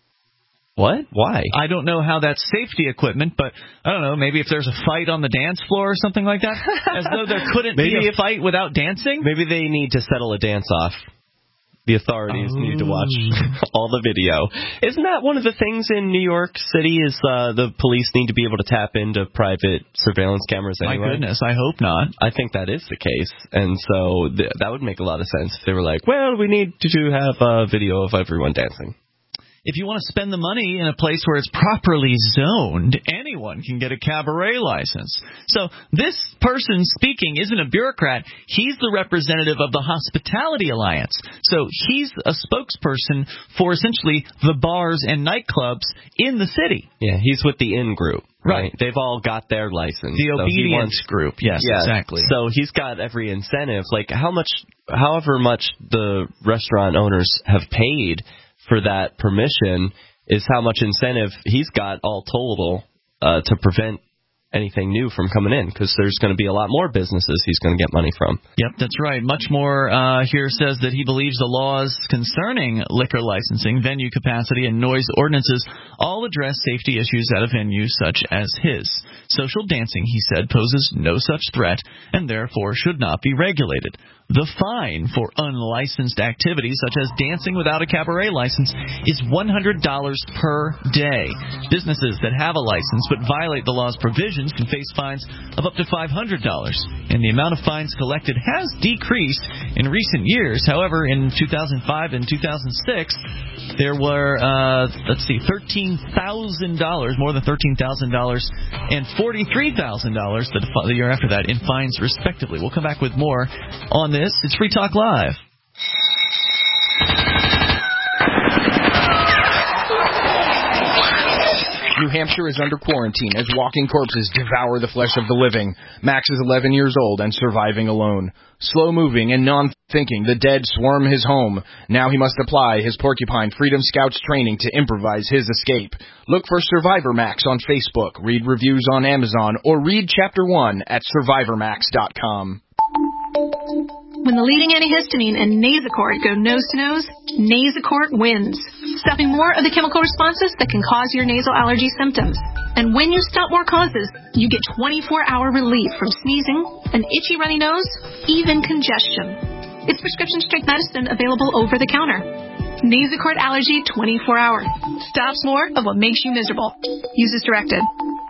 What? Why? I don't know how that's safety equipment, but I don't know, maybe if there's a fight on the dance floor or something like that, as though there couldn't maybe, be a fight without dancing? Maybe they need to settle a dance-off. The authorities oh. need to watch all the video. Isn't that one of the things in New York City is uh, the police need to be able to tap into private surveillance cameras anyway? My goodness, I hope not. I think that is the case, and so th- that would make a lot of sense if they were like, well, we need to have a video of everyone dancing. If you want to spend the money in a place where it's properly zoned, anyone can get a cabaret license. So this person speaking isn't a bureaucrat. He's the representative of the Hospitality Alliance. So he's a spokesperson for essentially the bars and nightclubs in the city. Yeah, he's with the in group. Right. Right. They've all got their license. The so obedience wants, group. Yes, yeah, exactly. So he's got every incentive. Like how much, however much the restaurant owners have paid for that permission is how much incentive he's got all total uh, to prevent anything new from coming in, because there's going to be a lot more businesses he's going to get money from. Yep, that's right. Much more uh, here says that he believes the laws concerning liquor licensing, venue capacity, and noise ordinances all address safety issues at a venue such as his. Social dancing, he said, poses no such threat and therefore should not be regulated. The fine for unlicensed activities, such as dancing without a cabaret license, is one hundred dollars per day. Businesses that have a license but violate the law's provisions can face fines of up to five hundred dollars. And the amount of fines collected has decreased in recent years. However, in two thousand five and two thousand six, there were, uh, let's see, thirteen thousand dollars, more than thirteen thousand dollars, and forty-three thousand dollars the, the year after that in fines, respectively. We'll come back with more on this. It's Free Talk Live. New Hampshire is under quarantine as walking corpses devour the flesh of the living. Max is eleven years old and surviving alone. Slow-moving and non-thinking, the dead swarm his home. Now he must apply his Porcupine Freedom Scouts training to improvise his escape. Look for Survivor Max on Facebook, read reviews on Amazon, or read Chapter one at survivor max dot com. When the leading antihistamine and Nasacort go nose-to-nose, Nasacort wins, stopping more of the chemical responses that can cause your nasal allergy symptoms. And when you stop more causes, you get twenty-four hour relief from sneezing, an itchy runny nose, even congestion. It's prescription-strength medicine available over the counter. Nasacort Allergy twenty-four hour. Stops more of what makes you miserable. Use as directed.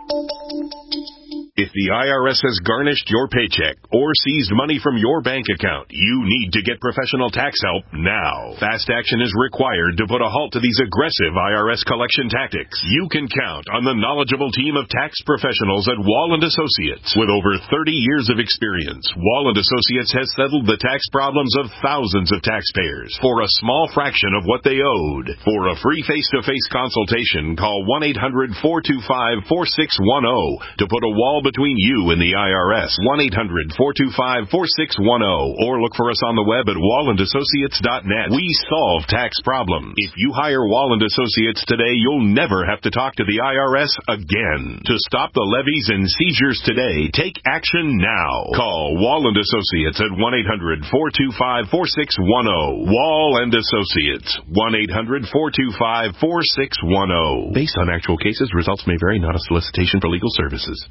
If the I R S has garnished your paycheck or seized money from your bank account, you need to get professional tax help now. Fast action is required to put a halt to these aggressive I R S collection tactics. You can count on the knowledgeable team of tax professionals at Wall and Associates. With over thirty years of experience, Wall and Associates has settled the tax problems of thousands of taxpayers for a small fraction of what they owed. For a free face-to-face consultation, call one eight hundred four two five four six one zero to put a wall between you and the I R S. one eight hundred four two five four six one zero or look for us on the web at wall and associates dot net. We solve tax problems. If you hire Wall and Associates today, you'll never have to talk to the I R S again. To stop the levies and seizures today, take action now. Call Wall and Associates at one eight hundred four two five four six one zero. Wall and Associates, one eight hundred four two five four six one zero. Based on actual cases, results may vary, not a solicitation for legal services.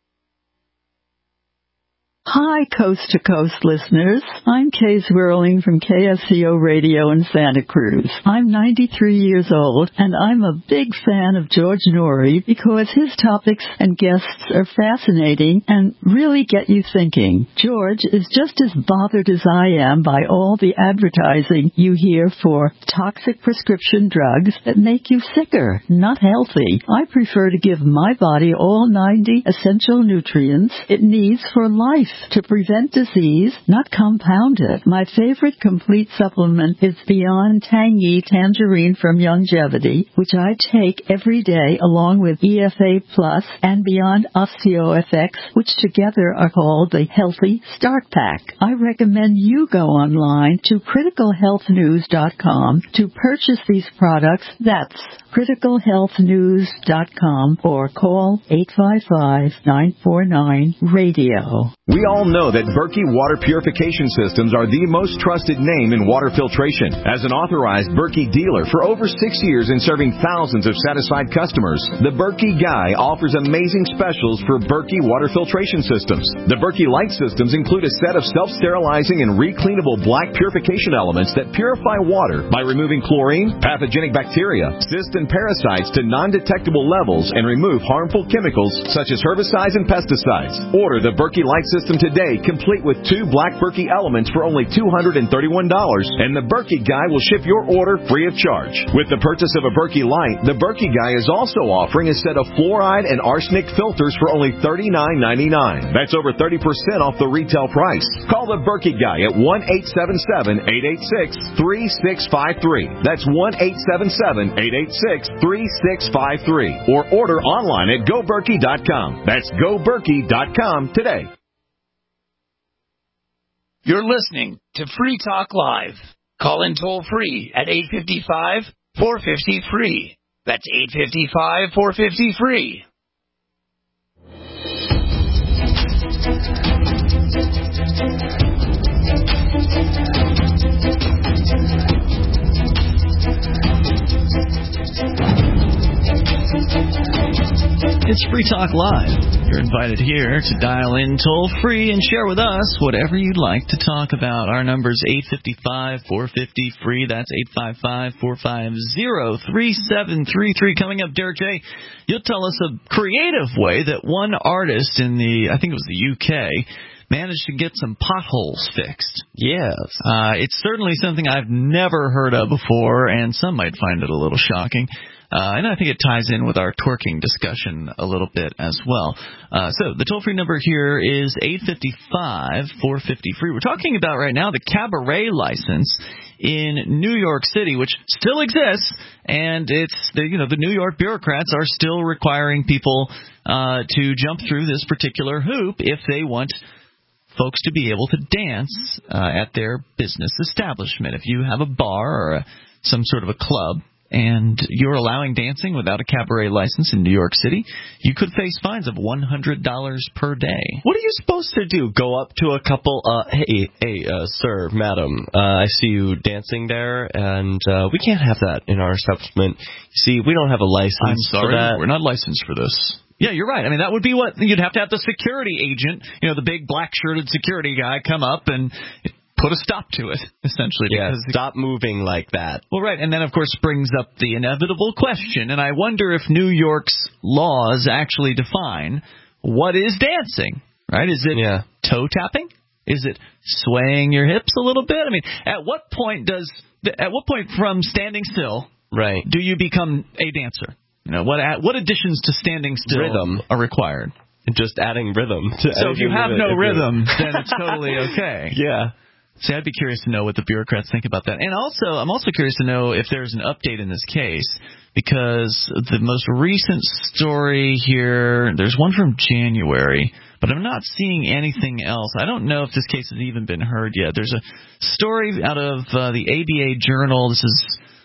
Hi, Coast to Coast listeners. I'm Kay Swirling from K S C O Radio in Santa Cruz. I'm ninety-three years old, and I'm a big fan of George Noory because his topics and guests are fascinating and really get you thinking. George is just as bothered as I am by all the advertising you hear for toxic prescription drugs that make you sicker, not healthy. I prefer to give my body all ninety essential nutrients it needs for life, to prevent disease, not compound it. My favorite complete supplement is Beyond Tangy Tangerine from Youngevity, which I take every day along with E F A Plus and Beyond OsteoFX, which together are called the Healthy Start Pack. I recommend you go online to critical health news dot com to purchase these products. That's critical health news dot com or call eight five five, nine four nine, radio. We all know that Berkey Water Purification Systems are the most trusted name in water filtration. As an authorized Berkey dealer for over six years and serving thousands of satisfied customers, the Berkey Guy offers amazing specials for Berkey Water Filtration Systems. The Berkey Light Systems include a set of self-sterilizing and recleanable black purification elements that purify water by removing chlorine, pathogenic bacteria, cysts, and parasites to non-detectable levels and remove harmful chemicals such as herbicides and pesticides. Order the Berkey Light System today, complete with two black Berkey elements for only two hundred thirty-one dollars, and the Berkey Guy will ship your order free of charge. With the purchase of a Berkey Light, the Berkey Guy is also offering a set of fluoride and arsenic filters for only thirty-nine ninety-nine. That's over thirty percent off the retail price. Call the Berkey Guy at one eight seven seven, eight eight six, three six five three. That's one eight seven seven, eight eight six, three six five three. Or order online at go berkey dot com. That's go berkey dot com today. You're listening to Free Talk Live. Call in toll free at eight five five, four five zero, free. That's eight five five, four five zero, free. It's Free Talk Live. You're invited here to dial in toll-free and share with us whatever you'd like to talk about. Our number's eight five five, four five zero, free. That's eight five five, four five zero, three seven three three. Coming up, Derek J., you'll tell us a creative way that one artist in the, I think it was the U K, managed to get some potholes fixed. Yes. Uh, it's certainly something I've never heard of before, and some might find it a little shocking. Uh, and I think it ties in with our twerking discussion a little bit as well. Uh, so the toll-free number here is eight five five, four five zero, free. We're talking about right now the cabaret license in New York City, which still exists, and it's the, you know, the New York bureaucrats are still requiring people uh, to jump through this particular hoop if they want folks to be able to dance uh, at their business establishment. If you have a bar or a, some sort of a club, and you're allowing dancing without a cabaret license in New York City, you could face fines of one hundred dollars per day. What are you supposed to do? Go up to a couple, uh, hey, hey, uh, sir, madam, uh, I see you dancing there, and uh, we can't have that in our establishment. See, we don't have a license I'm sorry, for that. We're not licensed for this. Yeah, you're right. I mean, that would be what you'd have to have the security agent, you know, the big black-shirted security guy come up and put a stop to it, essentially. Yeah, because stop moving like that. Well, right, and then, of course, brings up the inevitable question, and I wonder if New York's laws actually define what is dancing, right? Is it yeah. toe tapping? Is it swaying your hips a little bit? I mean, at what point does, at what point from standing still right. do you become a dancer? You know, what what additions to standing still rhythm. are required? Just adding rhythm. To so if you have no it, rhythm, then it's totally okay. Yeah. See, I'd be curious to know what the bureaucrats think about that. And also, I'm also curious to know if there's an update in this case, because the most recent story here, there's one from January, but I'm not seeing anything else. I don't know if this case has even been heard yet. There's a story out of uh, the A B A Journal. This is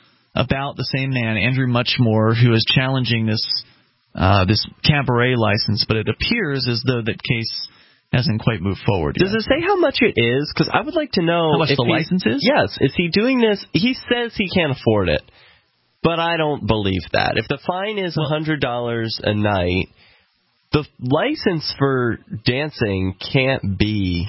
about the same man, Andrew Muchmore, who is challenging this uh, this cabaret license, but it appears as though that case hasn't quite moved forward yet. Does it say how much it is? Because I would like to know how much if the he, license is? Yes. Is he doing this? He says he can't afford it, but I don't believe that. If the fine is one hundred dollars a night, the license for dancing can't be,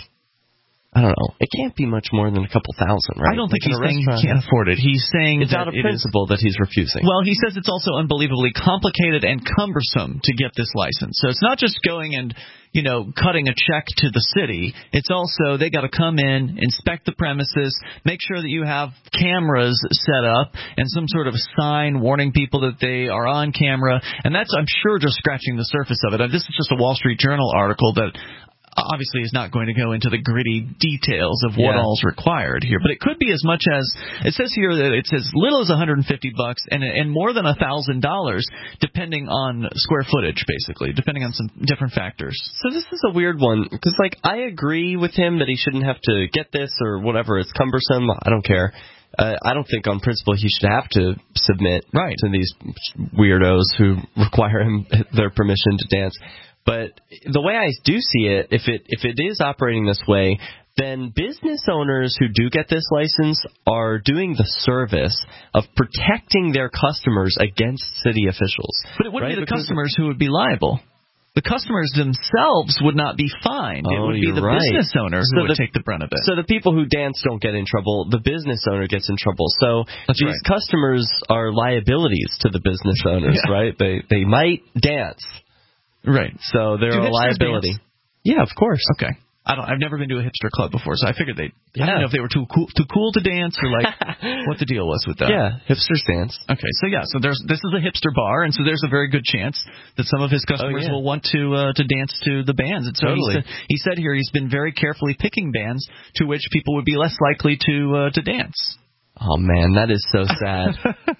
I don't know, it can't be much more than a couple thousand, right? I don't think like he's saying he can't afford it. He's saying it's that out of it principle is, that he's refusing. Well, he says it's also unbelievably complicated and cumbersome to get this license. So it's not just going and, you know, cutting a check to the city. It's also they got to come in, inspect the premises, make sure that you have cameras set up and some sort of sign warning people that they are on camera. And that's, I'm sure, just scratching the surface of it. This is just a Wall Street Journal article that obviously is not going to go into the gritty details of what yeah. all's required here, but it could be as much as it says here that it's as little as one hundred fifty bucks and and more than a thousand dollars, depending on square footage, basically, depending on some different factors. So this is a weird one because, like, I agree with him that he shouldn't have to get this or whatever. It's cumbersome. I don't care. Uh, I don't think on principle he should have to submit right. to these weirdos who require him their permission to dance. But the way I do see it, if it if it is operating this way, then business owners who do get this license are doing the service of protecting their customers against city officials. But it wouldn't right? be the because customers who would be liable. The customers themselves would not be fined. Oh, it would be the right. business owner who so would the, take the brunt of it. So the people who dance don't get in trouble. The business owner gets in trouble. So That's these right. customers are liabilities to the business owners, yeah. right? They they might dance. Right. So they're Do a liability. dance? Yeah, of course. Okay. I don't. I've never been to a hipster club before, so I figured they. Yeah. I don't know if they were too cool, too cool to dance, or like what the deal was with that. Yeah, hipsters dance. Okay, so yeah, so there's this is a hipster bar, and so there's a very good chance that some of his customers oh, yeah. will want to uh, to dance to the bands. And so totally. he, said, he said here he's been very carefully picking bands to which people would be less likely to uh, to dance. Oh man, that is so sad.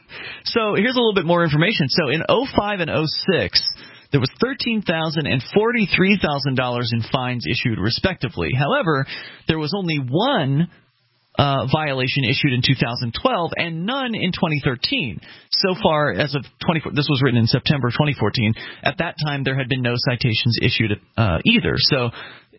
So here's a little bit more information. So in oh five and oh six. There was thirteen thousand dollars and forty-three thousand dollars in fines issued, respectively. However, there was only one uh, violation issued in two thousand twelve and none in twenty thirteen. So far, as of twenty, this was written in September twenty fourteen. At that time, there had been no citations issued uh, either. So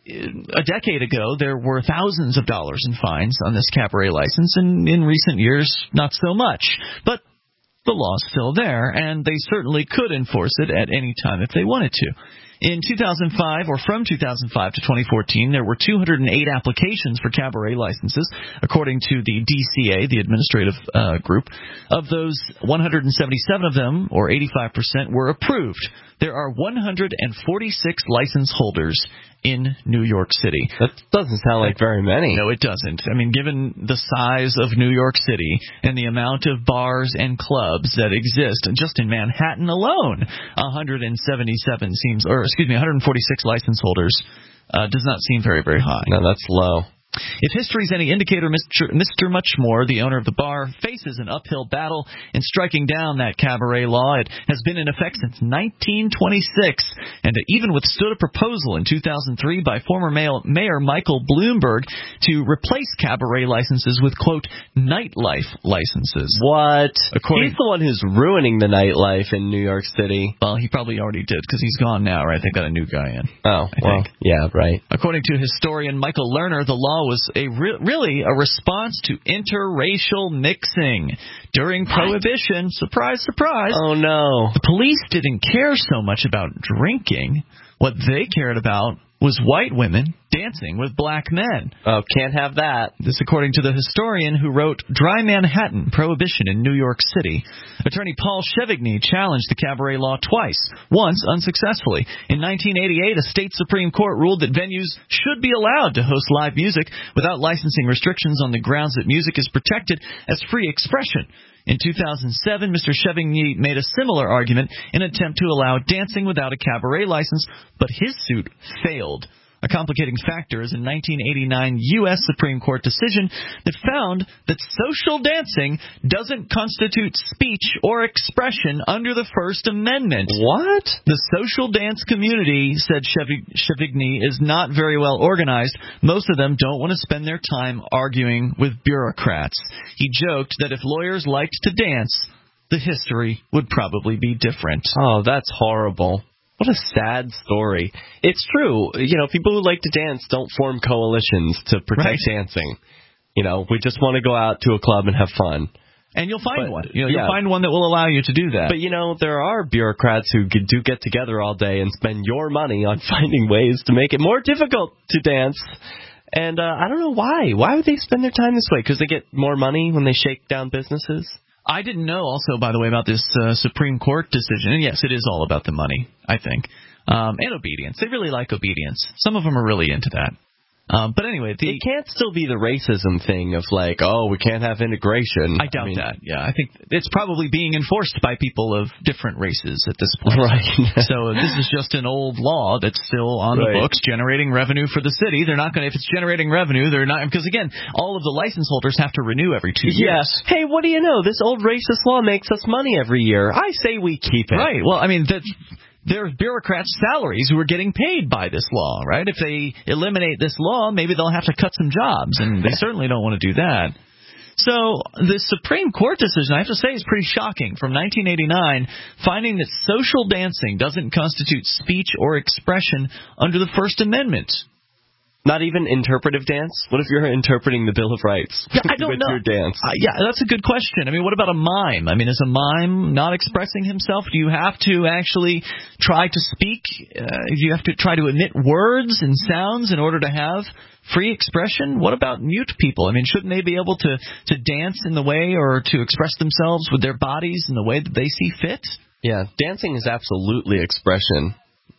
a decade ago, there were thousands of dollars in fines on this cabaret license, and in recent years, not so much. But the law's still there, and they certainly could enforce it at any time if they wanted to. In two thousand five, or from two thousand five to twenty fourteen, there were two hundred eight applications for cabaret licenses, according to the D C A, the administrative uh, group. Of those, one hundred seventy-seven of them, or eighty-five percent, were approved. There are one hundred forty-six license holders in New York City. That doesn't sound like very many. No, it doesn't. I mean, given the size of New York City and the amount of bars and clubs that exist, just in Manhattan alone, one hundred seventy-seven seems, or excuse me, one hundred forty-six license holders uh, does not seem very, very high. No, that's low. If history's any indicator, Mister Mister Muchmore, the owner of the bar, faces an uphill battle in striking down that cabaret law. It has been in effect since nineteen twenty-six, and it even withstood a proposal in two thousand three by former Mayor Michael Bloomberg to replace cabaret licenses with, quote, nightlife licenses. What? According, he's the one who's ruining the nightlife in New York City. Well, he probably already did, because he's gone now, right? They've got a new guy in. Oh, I well, think. yeah, right. According to historian Michael Lerner, the law was a re- really a response to interracial mixing. During Prohibition, surprise, surprise, oh no, the police didn't care so much about drinking. What they cared about was white women dancing with black men. Oh, can't have that. This according to the historian who wrote Dry Manhattan, Prohibition in New York City. Attorney Paul Chevigny challenged the cabaret law twice, once unsuccessfully. In nineteen eighty-eight, a state Supreme Court ruled that venues should be allowed to host live music without licensing restrictions on the grounds that music is protected as free expression. In two thousand seven, Mister Chevigny made a similar argument in an attempt to allow dancing without a cabaret license, but his suit failed. A complicating factor is a nineteen eighty-nine U S Supreme Court decision that found that social dancing doesn't constitute speech or expression under the First Amendment. What? The social dance community, said Chavigny, is not very well organized. Most of them don't want to spend their time arguing with bureaucrats. He joked that if lawyers liked to dance, the history would probably be different. Oh, that's horrible. What a sad story. It's true. You know, people who like to dance don't form coalitions to protect right. dancing. You know, we just want to go out to a club and have fun. And you'll find but, one. You know, yeah. You'll find one that will allow you to do that. But, you know, there are bureaucrats who do get together all day and spend your money on finding ways to make it more difficult to dance. And uh, I don't know why. Why would they spend their time this way? Because they get more money when they shake down businesses? I didn't know also, by the way, about this uh, Supreme Court decision. And yes, it is all about the money, I think, um, and obedience. They really like obedience. Some of them are really into that. Um, but anyway, the, it can't still be the racism thing of like, oh, we can't have integration. I doubt I mean, that. Yeah, I think it's probably being enforced by people of different races at this point. Right. So this is just an old law that's still on right. the books, generating revenue for the city. They're not going to, if it's generating revenue, they're not, because again, all of the license holders have to renew every two yeah. years. Hey, what do you know? This old racist law makes us money every year. I say we keep it. Right. Well, I mean, that's. There are bureaucrats' salaries who are getting paid by this law, right? If they eliminate this law, maybe they'll have to cut some jobs, and they certainly don't want to do that. So the Supreme Court decision, I have to say, is pretty shocking, from nineteen eighty-nine, finding that social dancing doesn't constitute speech or expression under the First Amendment. Not even interpretive dance? What if you're interpreting the Bill of Rights yeah, I don't with know. your dance? Uh, yeah, that's a good question. I mean, what about a mime? I mean, is a mime not expressing himself? Do you have to actually try to speak? Uh, do you have to try to emit words and sounds in order to have free expression? What about mute people? I mean, shouldn't they be able to, to dance in the way or to express themselves with their bodies in the way that they see fit? Yeah, dancing is absolutely expression.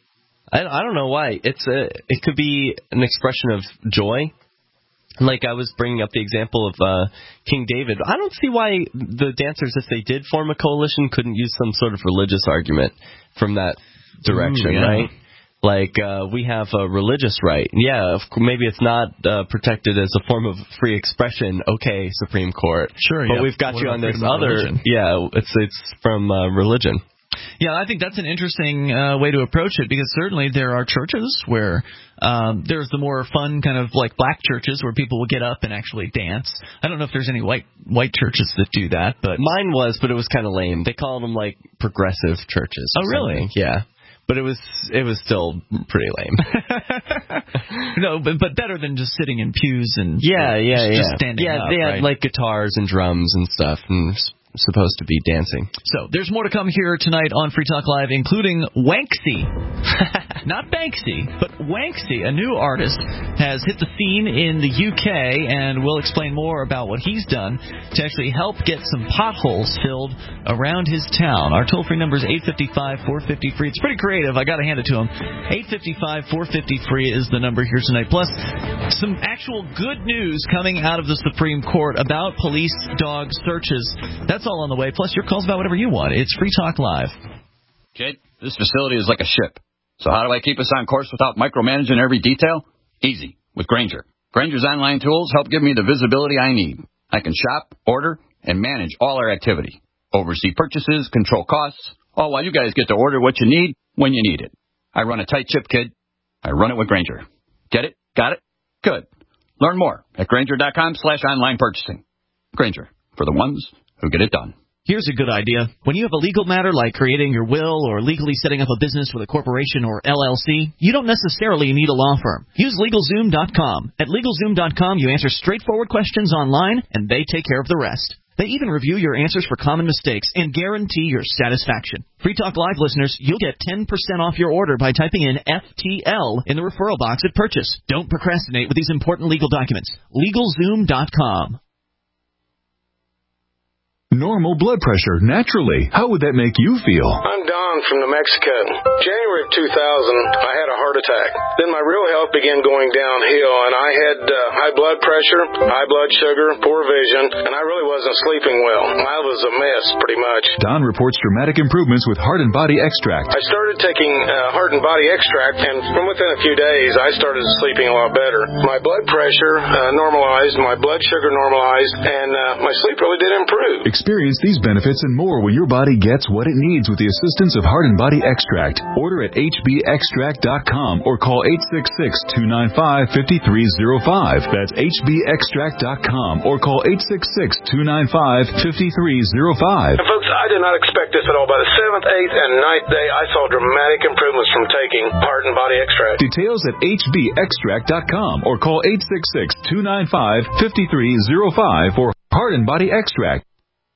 I, I don't know why. It's a, it could be an expression of joy. Like I was bringing up the example of uh, King David. I don't see why the dancers, if they did form a coalition, couldn't use some sort of religious argument from that direction, Ooh, yeah. right? Like uh, we have a religious right. Yeah, maybe it's not uh, protected as a form of free expression. Okay, Supreme Court. Sure, but yeah. we've got what you on this other. Religion? Yeah, it's it's from uh, religion. Yeah, I think that's an interesting uh, way to approach it, because certainly there are churches where um, there's the more fun kind of like black churches where people will get up and actually dance. I don't know if there's any white white churches that do that, but mine was, but it was kind of lame. They called them like progressive churches. Oh, really? Something. Yeah. But it was it was still pretty lame. No, but but better than just sitting in pews and yeah, yeah, just, yeah. just standing yeah, up. they had right? like guitars and drums and stuff, and supposed to be dancing. So there's more to come here tonight on Free Talk Live, including Wanksy. Not Banksy, but Wanksy, a new artist, has hit the scene in the U K, and we'll explain more about what he's done to actually help get some potholes filled around his town. Our toll-free number is eight five five, four five zero, free. It's pretty creative. I got to hand it to him. eight five five, four five zero, free is the number here tonight. Plus, some actual good news coming out of the Supreme Court about police dog searches. That's all on the way. Plus, your calls about whatever you want. It's Free Talk Live. Kid, this facility is like a ship. So how do I keep us on course without micromanaging every detail? Easy, with Grainger. Grainger's online tools help give me the visibility I need. I can shop, order, and manage all our activity. Oversee purchases, control costs, all while you guys get to order what you need when you need it. I run a tight ship, kid. I run it with Grainger. Get it? Got it? Good. Learn more at Grainger.com slash online purchasing. Grainger, for the ones who get it done. Here's a good idea. When you have a legal matter like creating your will or legally setting up a business with a corporation or L L C, you don't necessarily need a law firm. Use LegalZoom dot com. At LegalZoom dot com, you answer straightforward questions online, and they take care of the rest. They even review your answers for common mistakes and guarantee your satisfaction. Free Talk Live listeners, you'll get ten percent off your order by typing in F T L in the referral box at purchase. Don't procrastinate with these important legal documents. LegalZoom dot com. Normal blood pressure, naturally. How would that make you feel? I'm Don. Don from New Mexico. January of two thousand, I had a heart attack. Then my real health began going downhill, and I had uh, high blood pressure, high blood sugar, poor vision, and I really wasn't sleeping well. I was a mess, pretty much. Don reports dramatic improvements with Heart and Body Extract. I started taking uh, Heart and Body Extract, and from within a few days, I started sleeping a lot better. My blood pressure uh, normalized, my blood sugar normalized, and uh, my sleep really did improve. Experience these benefits and more when your body gets what it needs with the assistance of Heart and Body Extract. Order at H B extract dot com or call eight six six, two nine five, five three zero five. That's H B extract dot com or call eight six six, two nine five, five three zero five. And folks, I did not expect this at all. By the seventh, eighth, and ninth day, I saw dramatic improvements from taking Heart and Body Extract. Details at H B extract dot com or call eight six six, two nine five, five three zero five for Heart and Body Extract.